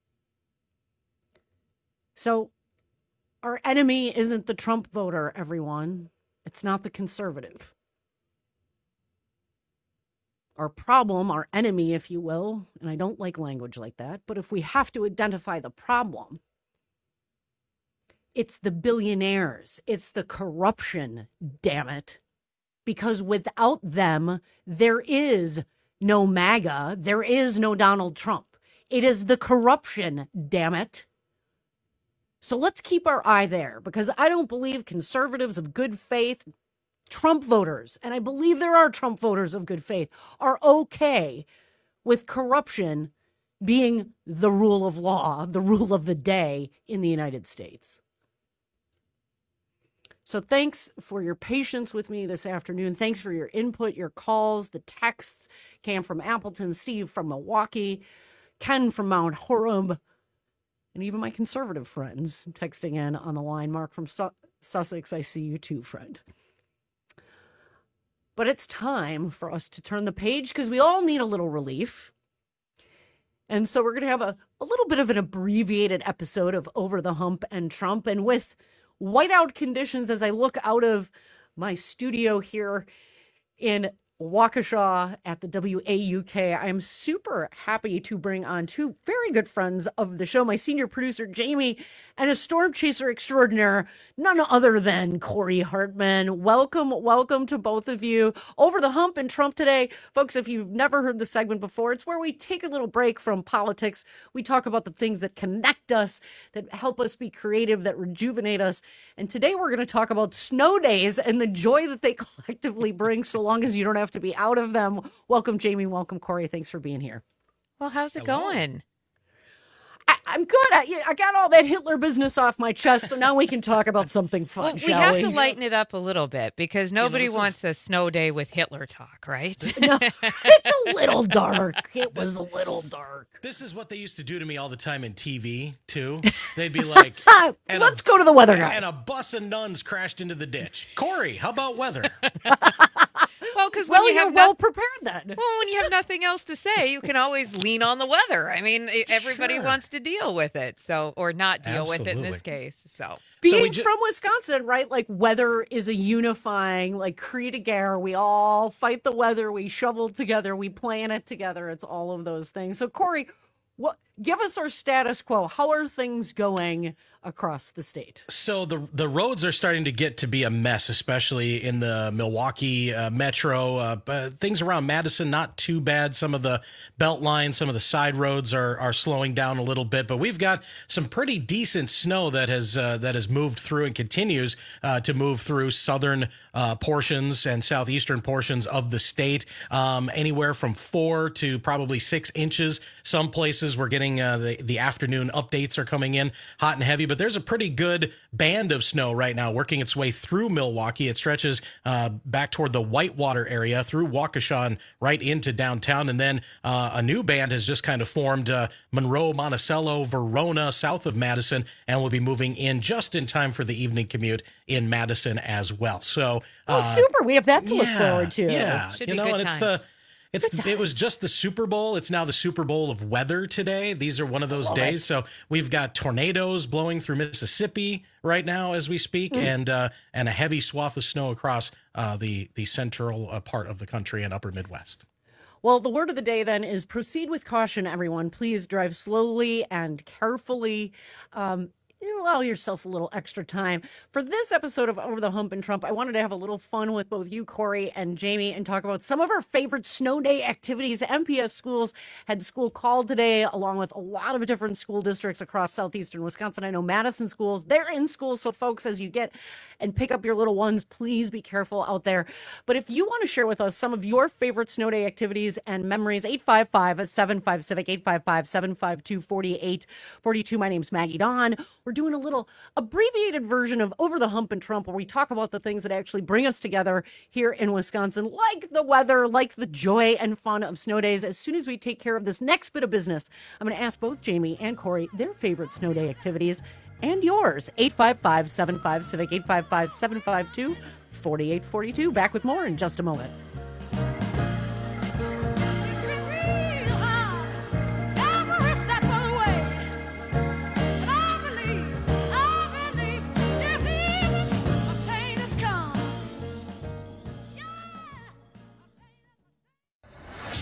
So our enemy isn't the Trump voter, everyone. It's not the conservative. our problem, our enemy, if you will, and I don't like language like that, but if we have to identify the problem, it's the billionaires, it's the corruption, damn it. Because without them, there is no MAGA, there is no Donald Trump. It is the corruption, damn it. So let's keep our eye there, because I don't believe conservatives of good faith, Trump voters, and I believe there are Trump voters of good faith, are okay with corruption being the rule of law, the rule of the day in the United States. So thanks for your patience with me this afternoon. Thanks for your input, your calls. The texts came from Appleton, Steve from Milwaukee, Ken from Mount Horeb, and even my conservative friends texting in on the line. Mark from Su- Sussex, I see you too, friend. But it's time for us to turn the page because we all need a little relief. And so we're going to have a, a little bit of an abbreviated episode of Over the Hump and Trump. And with whiteout conditions as I look out of my studio here in Waukesha at the W A U K, I am super happy to bring on two very good friends of the show, my senior producer, Jamie, and a storm chaser extraordinaire, none other than Corey Hartman. Welcome, welcome to both of you. Over the Hump and Trump today. Folks, if you've never heard the segment before, it's where we take a little break from politics. We talk about the things that connect us, that help us be creative, that rejuvenate us. And today we're going to talk about snow days and the joy that they collectively bring, so long as you don't have to be out of them. Welcome, Jamie. Welcome, Corey. Thanks for being here. Well, how's it Hello. going? I, I'm good. I, I got all that Hitler business off my chest, so now we can talk about something fun, Well, we shall have we? to lighten it up a little bit because nobody this is- wants a snow day with Hitler talk, right? No, it's a little dark. It was a little dark. This is what they used to do to me all the time in T V, too. They'd be like, and Let's a, go to the weather guy. And a bus of nuns crashed into the ditch. Corey, how about weather? Well, because Well, when you you're have well no- prepared then. well, when you have nothing else to say, you can always lean on the weather. I mean, e- everybody Sure. wants to deal with it, so or not deal with it in this Absolutely. case. So Being we ju- from Wisconsin, right? Like weather is a unifying, like cri de guerre. We all fight the weather. We shovel together. We plan it together. It's all of those things. So, Corey, what? Give us our status quo. How are things going across the state? So the the roads are starting to get to be a mess, especially in the Milwaukee uh, metro. Uh, but things around Madison, not too bad. Some of the belt lines, some of the side roads are are slowing down a little bit. But we've got some pretty decent snow that has uh, that has moved through and continues uh, to move through southern uh, portions and southeastern portions of the state. Um, anywhere from four to probably six inches. Some places we're getting uh, the the afternoon updates are coming in hot and heavy. But there's a pretty good band of snow right now working its way through Milwaukee. It stretches uh, back toward the Whitewater area through Waukesha and right into downtown. And then uh, a new band has just kind of formed uh, Monroe, Monticello, Verona, south of Madison, and will be moving in just in time for the evening commute in Madison as well. So, Oh, uh, super. We have that to look yeah, forward to. Yeah, Should you be know, good and it's times. the It's it was just the Super Bowl. It's now the Super Bowl of weather today. These are one of those Love days. it. So we've got tornadoes blowing through Mississippi right now as we speak, Mm. and uh, and a heavy swath of snow across uh, the the central uh, part of the country and upper Midwest. Well, the word of the day then is proceed with caution, everyone. Please drive slowly and carefully. Um, allow yourself a little extra time. For this episode of Over the Hump and Trump, I wanted to have a little fun with both you, Corey, and Jamie, and talk about some of our favorite snow day activities. M P S schools had school called today, along with a lot of different school districts across southeastern Wisconsin. I know Madison schools, they're in school. So folks, as you get and pick up your little ones, please be careful out there. But if you want to share with us some of your favorite snow day activities and memories, eight five five, seven five Civic, eight five five, seven five two, four eight four two. My name's Maggie Dawn. We're doing a little abbreviated version of Over the Hump and Trump, where we talk about the things that actually bring us together here in Wisconsin, like the weather, like the joy and fun of snow days. As soon as we take care of this next bit of business, I'm going to ask both Jamie and Corey their favorite snow day activities and yours. eight five five, seven five Civic, eight five five, seven five two, four eight four two. Back with more in just a moment. Every step of the way. And I believe, I believe there's even a change has come.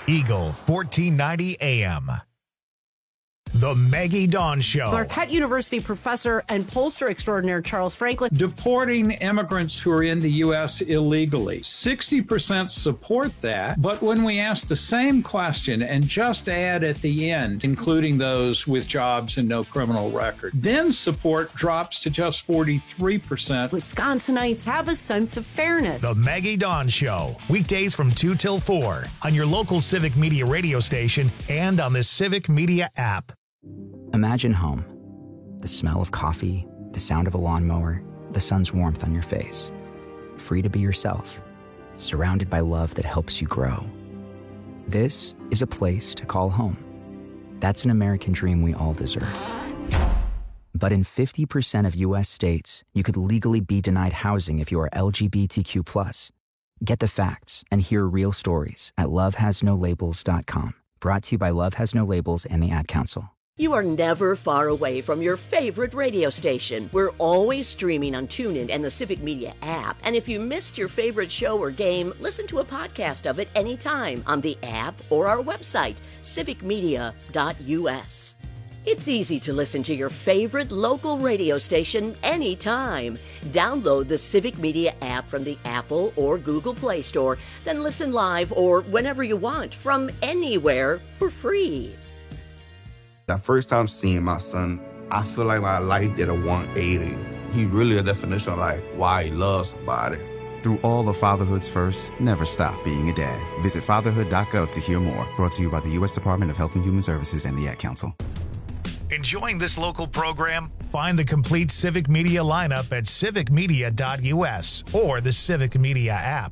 Eagle fourteen ninety A M. The Maggie Dawn Show. Marquette University professor and pollster extraordinaire Charles Franklin. Deporting immigrants who are in the U S illegally. sixty percent support that, but when we ask the same question and just add at the end, including those with jobs and no criminal record, then support drops to just forty-three percent. Wisconsinites have a sense of fairness. The Maggie Dawn Show. Weekdays from two till four on your local Civic Media radio station and on the Civic Media app. Imagine home. The smell of coffee, the sound of a lawnmower, the sun's warmth on your face. Free to be yourself, surrounded by love that helps you grow. This is a place to call home. That's an American dream we all deserve. But in fifty percent of U S states, you could legally be denied housing if you are L G B T Q plus. Get the facts and hear real stories at love has no labels dot com. Brought to you by Love Has No Labels and the Ad Council. You are never far away from your favorite radio station. We're always streaming on TuneIn and the Civic Media app. And if you missed your favorite show or game, listen to a podcast of it anytime on the app or our website, civic media dot u s. It's easy to listen to your favorite local radio station anytime. Download the Civic Media app from the Apple or Google Play Store, then listen live or whenever you want from anywhere for free. The first time seeing my son, I feel like my life did a one eighty. He really a definition of like why he loves somebody. Through all of fatherhood's first, never stop being a dad. Visit fatherhood dot gov to hear more. Brought to you by the U S Department of Health and Human Services and the Ad Council. Enjoying this local program? Find the complete Civic Media lineup at civic media dot u s or the Civic Media app.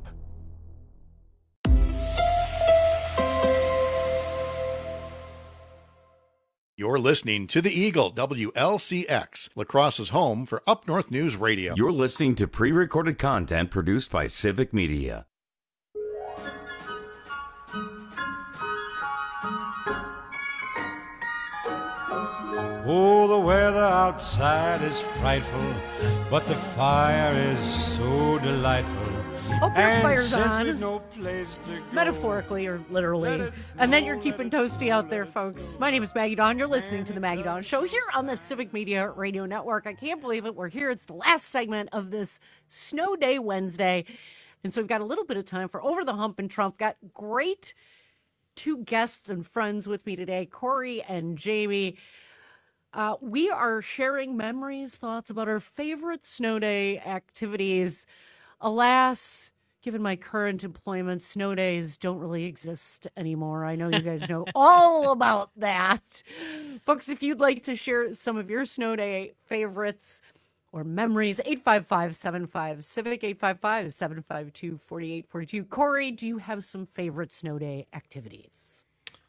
You're listening to the Eagle, W L C X, La Crosse's home for Up North News Radio. You're listening to pre-recorded content produced by Civic Media. Oh, the weather outside is frightful, but the fire is so delightful. Hope your And fire's since on. we've no place to go, Metaphorically or literally. And then you're keeping toasty out there, folks. My name is Maggie Dawn. You're listening to The Maggie Dawn Show here on the Civic Media Radio Network. I can't believe it. We're here. It's the last segment of this Snow Day Wednesday. And so we've got a little bit of time for Over the Hump and Trump. Got great two guests and friends with me today, Corey and Jamie. Uh, we are sharing memories, thoughts about our favorite snow day activities. Alas, given my current employment, snow days don't really exist anymore. I know you guys know all about that. Folks, if you'd like to share some of your snow day favorites or memories, eight five five, seven five, Civic, eight five five, seven five two, four eight four two. Corey, do you have some favorite snow day activities?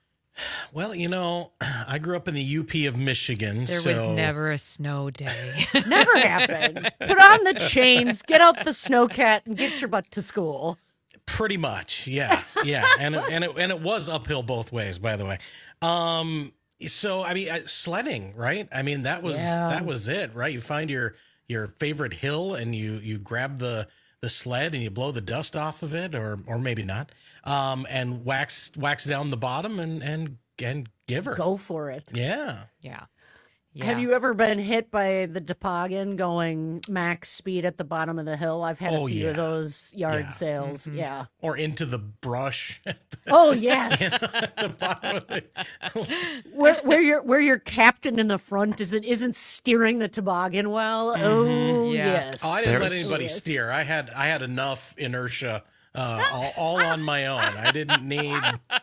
Well, you know, I grew up in the U P of Michigan. There so... was never a snow day. Never happened. Put on the chains, get out the snowcat, and get your butt to school. Pretty much, yeah, yeah, and it, and it and it was uphill both ways, by the way. Um, so I mean, uh, sledding, right? I mean, that was Yeah. that was it, right? You find your your favorite hill, and you you grab the the sled, and you blow the dust off of it, or or maybe not, um, and wax wax down the bottom, and and and give her Go for it. yeah, yeah. Have you ever been hit by the toboggan going max speed at the bottom of the hill? I've had Oh, a few yeah. of those yard Yeah. sales. Mhm. Yeah. or into the brush. Oh yes. At the bottom of the- where where your where your captain in the front isn't isn't steering the toboggan well. Oh yes. Oh, I didn't let Yes. anybody Yes. steer. I had I had enough inertia, uh, all, all on my own. I didn't need.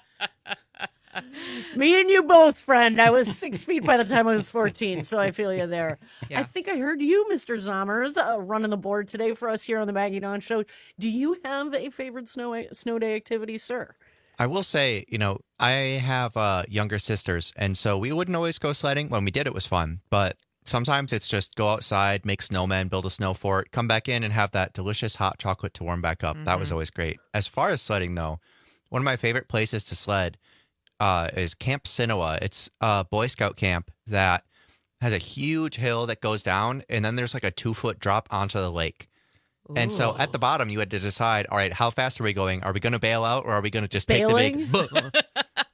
Me and you both, friend. I was six feet by the time I was fourteen, so I feel you there. Yeah. I think I heard you, Mister Zommers, uh, running the board today for us here on the Maggie Dawn Show. Do you have a favorite snow snow day activity, sir? I will say, you know, I have uh, younger sisters, and so we wouldn't always go sledding. When we did, it was fun, but sometimes it's just go outside, make snowmen, build a snow fort, come back in and have that delicious hot chocolate to warm back up. That was Mhm. always great. As far as sledding, though, one of my favorite places to sled uh, is Camp Sinoa. It's a Boy Scout camp that has a huge hill that goes down, and then there's like a two-foot drop onto the lake. And so at the bottom, you had to decide, all right, how fast are we going? Are we going to bail out or are we going to just Bailing? take the big...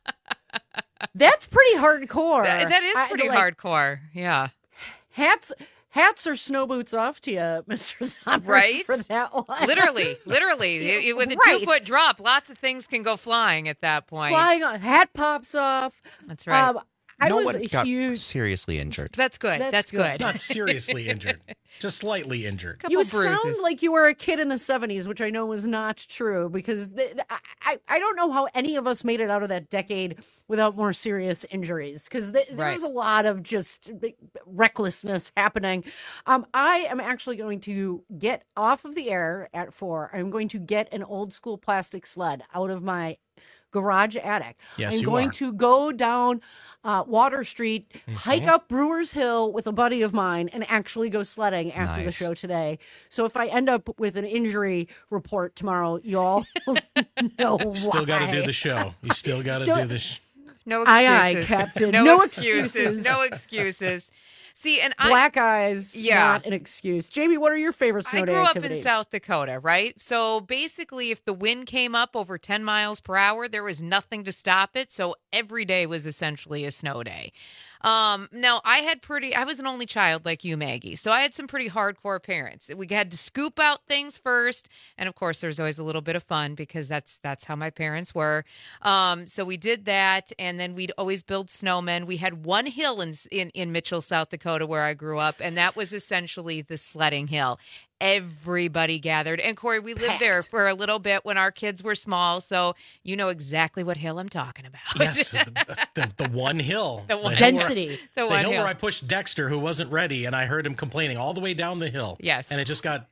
That's pretty hardcore. That, that is pretty I, like, hardcore. Yeah. Hats hats or snow boots off to you, Mister Sommers, Right? for that one. Literally, literally. It- it- with a Right. two-foot drop, lots of things can go flying at that point. Flying on, hat pops off. That's right. Um, I no was one a got huge. seriously injured. That's good. That's That's, good. good. Not seriously injured, just slightly injured. Couple You bruises. sound like you were a kid in the seventies, which I know was not true because th- I, I, I don't know how any of us made it out of that decade without more serious injuries because th- there Right. was a lot of just recklessness happening. Um, I am actually going to get off of the air at four. I'm going to get an old school plastic sled out of my garage attic. Yes, I'm you going are. to go down uh, Water Street, hike up Brewers Hill with a buddy of mine, and actually go sledding after the Nice. show today. So if I end up with an injury report tomorrow, y'all know why. Still got to do the show. You still got to Still- do the sh- No Aye, aye, excuses. Captain. No, No excuses. excuses. No excuses. See, and I Black eyes, Yeah. not an excuse. Jamie, what are your favorite snow I day grew up in activities? South Dakota, right? So basically, if the wind came up over ten miles per hour, there was nothing to stop it. So every day was essentially a snow day. Um, now, I had pretty, I was an only child like you, Maggie. So I had some pretty hardcore parents. We had to scoop out things first. And of course, there's always a little bit of fun because that's that's how my parents were. Um, so we did that. And then we'd always build snowmen. We had one hill in, in, in Mitchell, South Dakota, where I grew up. And that was essentially the sledding hill. Everybody gathered. And Corey, we lived there for a little bit when our kids were small. So you know exactly what hill I'm talking about. Yes, the, the, the one hill. The one- hill where- Density. The The one hill hill. where I pushed Dexter, who wasn't ready, and I heard him complaining all the way down the hill. Yes. And it just got.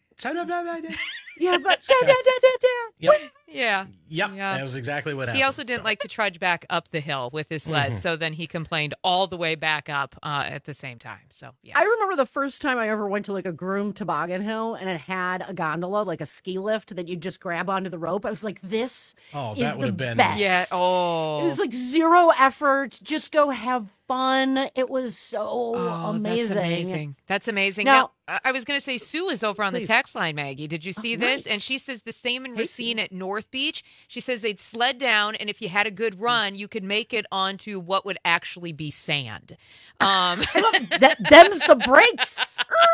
Yeah, but da, da, da, da, da. Yep. Yeah. Yep. Yeah. That was exactly what happened. He also didn't like to trudge back up the hill with his sled. Mhm. So then he complained all the way back up uh, at the same time. So, yes. I remember the first time I ever went to like a groomed toboggan hill and it had a gondola, like a ski lift that you just grab onto the rope. I was like, this Oh, is that would the have been. best. Yeah. Oh. It was like zero effort. Just go have fun. It was so Oh, amazing. That's amazing. That's amazing. Now- Now, I- I was going to say Sue is over on Please. the text line, Maggie. Did you see Oh, this? nice. And she says the same in Hey, Racine Sue. at North Beach. She says they'd sled down, and if you had a good run, you could make it onto what would actually be sand. Um, that them's the breaks.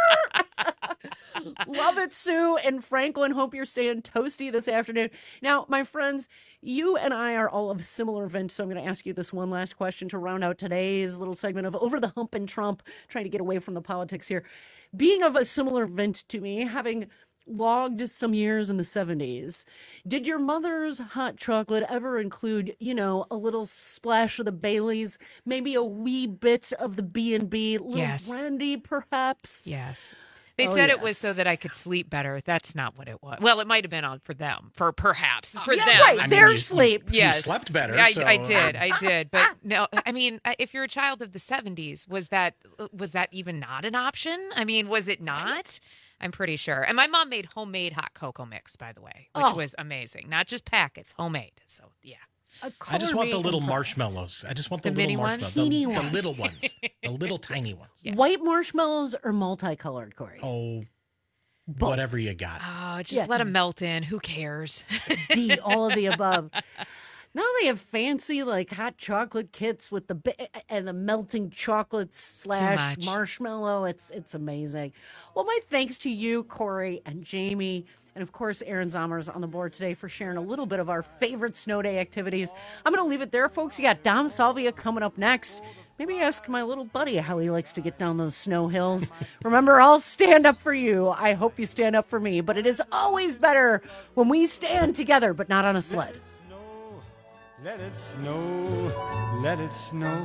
Love it, Sue and Franklin. Hope you're staying toasty this afternoon. Now, my friends, you and I are all of similar vintage, so I'm going to ask you this one last question to round out today's little segment of Over the Hump and Trump, trying to get away from the politics here. Being of a similar vintage to me, having logged some years in the seventies, did your mother's hot chocolate ever include, you know, a little splash of the Baileys, maybe a wee bit of the B and B, little Yes. brandy perhaps? yes. They Oh, said it was so yes. that I could sleep better. That's not what it was. Well, it might have been on for them, for perhaps for Yeah, them. right. I mean, Their you- sleep. You Yes. slept better. I, so- I did, I did, but no. I mean, I- if you're a child of the seventies, was that was that even not an option? I mean, was it not? I'm pretty sure. And my mom made homemade hot cocoa mix, by the way, which Oh. was amazing. Not just packets, homemade. So yeah, I just want the Color me little impressed. marshmallows. I just want the, The little mini marshmallows. ones? The, Teeny the ones. little ones. The little tiny ones. Yeah. White marshmallows or multicolored, Corey? Oh, Both. whatever you got. oh, just Yeah. let them melt in. Who cares? D, all of the above. Now they have fancy like hot chocolate kits with the bi- and the melting chocolate slash much. marshmallow. It's it's amazing. Well, my thanks to you, Corey and Jamie, and of course Aaron Zommers on the board today for sharing a little bit of our favorite snow day activities. I'm going to leave it there, folks. You got Dom Salvia coming up next. Maybe ask my little buddy how he likes to get down those snow hills. Remember, I'll stand up for you. I hope you stand up for me. But it is always better when we stand together, but not on a sled. Let it snow, let it snow.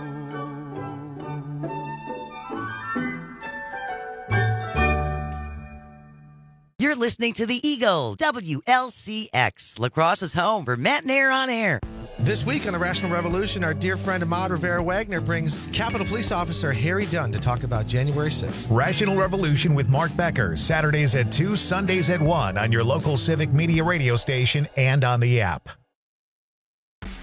You're listening to the Eagle, W L C X, Lacrosse's home for Matt and Air on Air. This week on the Rational Revolution, our dear friend Ahmad Rivera Wagner brings Capitol Police Officer Harry Dunn to talk about January sixth. Rational Revolution with Mark Becker, Saturdays at two, Sundays at one on your local Civic Media radio station and on the app.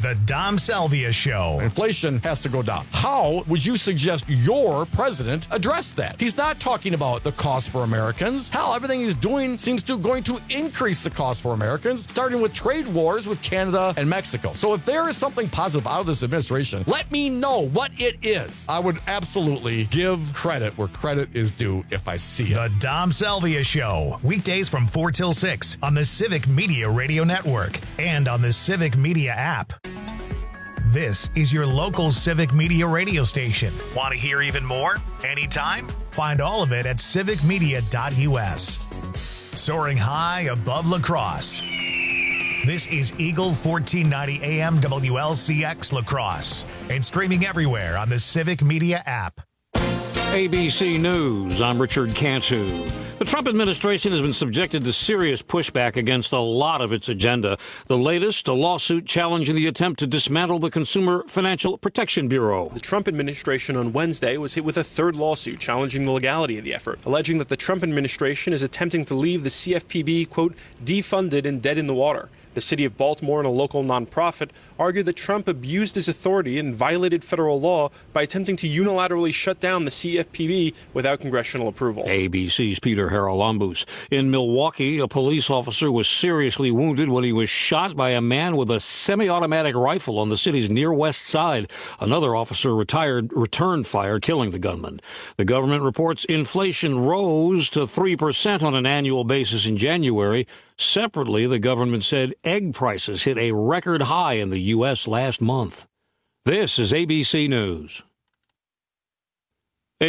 The Dom Salvia Show. Inflation has to go down. How would you suggest your president address that? He's not talking about the cost for Americans. Hell, everything he's doing seems to going to increase the cost for Americans, starting with trade wars with Canada and Mexico. So if there is something positive out of this administration, let me know what it is. I would absolutely give credit where credit is due if I see it. The Dom Salvia Show. Weekdays from four till six on the Civic Media Radio Network and on the Civic Media app. This is your local Civic Media radio station. Want to hear even more? Anytime? Find all of it at civic media dot u s. Soaring high above La Crosse. This is Eagle fourteen ninety A M W L C X La Crosse and streaming everywhere on the Civic Media app. A B C News, I'm Richard Cantu. The Trump administration has been subjected to serious pushback against a lot of its agenda. The latest, a lawsuit challenging the attempt to dismantle the Consumer Financial Protection Bureau. The Trump administration on Wednesday was hit with a third lawsuit challenging the legality of the effort, alleging that the Trump administration is attempting to leave the C F P B, quote, defunded and dead in the water. The city of Baltimore and a local nonprofit argued that Trump abused his authority and violated federal law by attempting to unilaterally shut down the C F P B without congressional approval. A B C's Peter Haralambous. In Milwaukee, a police officer was seriously wounded when he was shot by a man with a semi-automatic rifle on the city's near west side. Another officer retired, returned fire, killing the gunman. The government reports inflation rose to three percent on an annual basis in January. Separately, the government said egg prices hit a record high in the U S last month. This is A B C News.